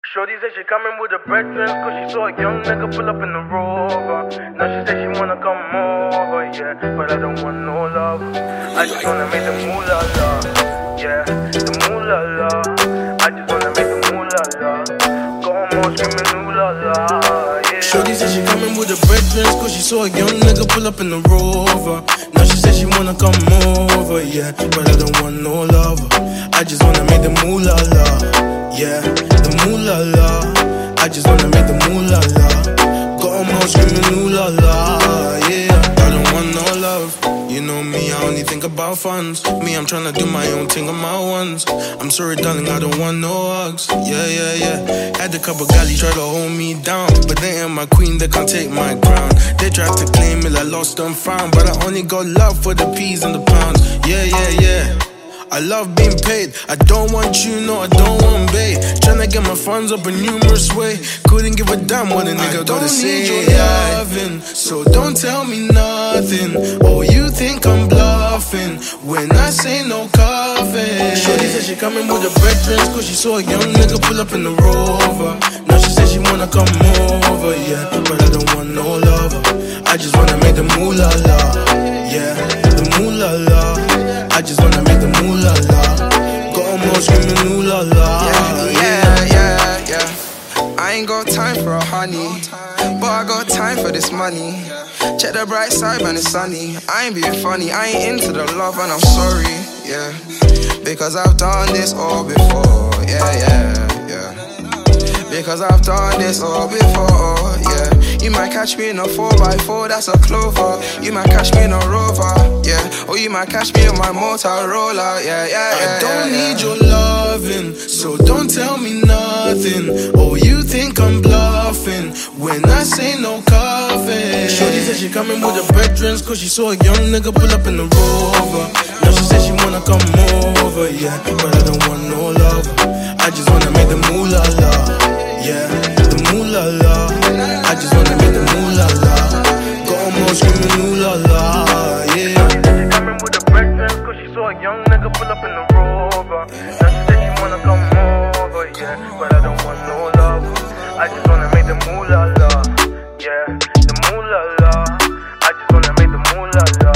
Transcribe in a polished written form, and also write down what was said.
Shorty said she coming with her brethren, cause she saw a young nigga pull up in the Rover. Now she said she wanna come over, yeah, but I don't want no love. I just wanna make the moolah la, yeah, the moolah la. I just wanna make the moolah la. Go on more screaming ooh la la, yeah. Shorty said she coming with her brethren, cause she saw a young nigga pull up in the Rover. Now she said she wanna come over, yeah, but I don't want no love. I just wanna make the moolah la, yeah, the moolah la. I just wanna make the moolah la. Got 'em all screaming ooh la la, yeah. I don't want no love. You know me, I only think about funds. Me, I'm tryna do my own thing on my ones. I'm sorry, darling, I don't want no hugs. Yeah, yeah, yeah. Had a couple galleys try to hold me down, but they ain't my queen, they can't take my crown. They tried to claim it, I lost and found, but I only got love for the peas and the pounds. Yeah, yeah, yeah. I love being paid. I don't want you, no, I don't want bait. Tryna get my funds up a numerous way. Couldn't give a damn what a nigga gotta say. I don't need your loving, so don't tell me nothing. Oh, you think I'm bluffing when I say no coffee. Shorty said she coming with her brethren, cause she saw a young nigga pull up in the Rover. Now she said she wanna come over, yeah, but I don't want no love. I just wanna make the moolah la, yeah, the moolah la. I just wanna make the moolah la. Got 'em all screaming ooh la la. Yeah. I ain't got time for a honey, but I got time for this money. Check the bright side, man, it's sunny. I ain't being funny, I ain't into the love, and I'm sorry, yeah, because I've done this all before, yeah. Because I've done this all before, yeah. You might catch me in a 4x4, that's a Clover. You might catch me in a Rover, yeah. Or you might catch me in my Motorola, yeah. I don't need your loving, so don't tell me nothing. Oh, you think I'm bluffing when I say no coffee. Shorty said she coming with her brethren, cause she saw a young nigga pull up in the Rover. Now she said she wanna come over, yeah, but I don't want no love. I just wanna make the moolah la, yeah, the moolah la. I just wanna make the moolah la. Got 'em all screaming ooh la la, yeah. Shorty said she coming with her brethren, cause she saw a young nigga pull up in the Rover. Now she said she wanna come over, yeah, but I don't want no love. I just wanna make the moolah la, yeah, the moolah la. I just wanna make the moolah la.